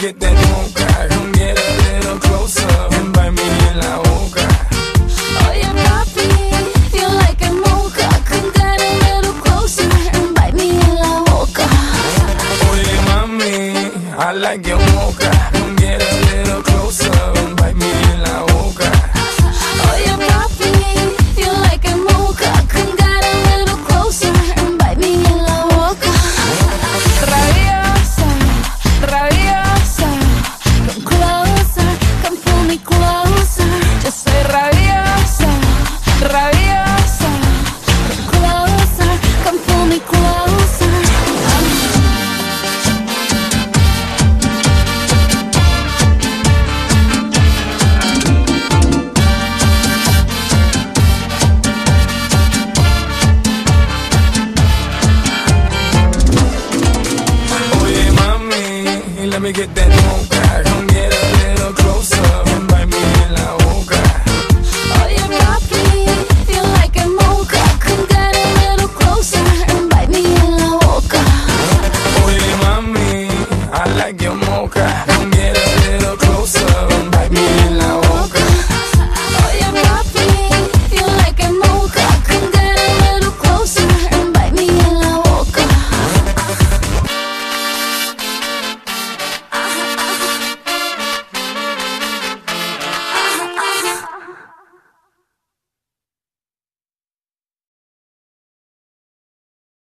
get that mocha. Come get a little closer and bite me en la boca. Oye papi, feel like a mocha. Come get a little closer and bite me en la boca. Oye mami, I like your mocha. Come get a little closer and bite me en la boca. Oye papi, feel like a mocha. Come get a little closer and bite me en la boca. Rabiosa, rabiosa, come closer, come pull me closer. Yo soy rabiosa, rabiosa, come closer, come pull me closer. Oye mami, let me get that mocha. Come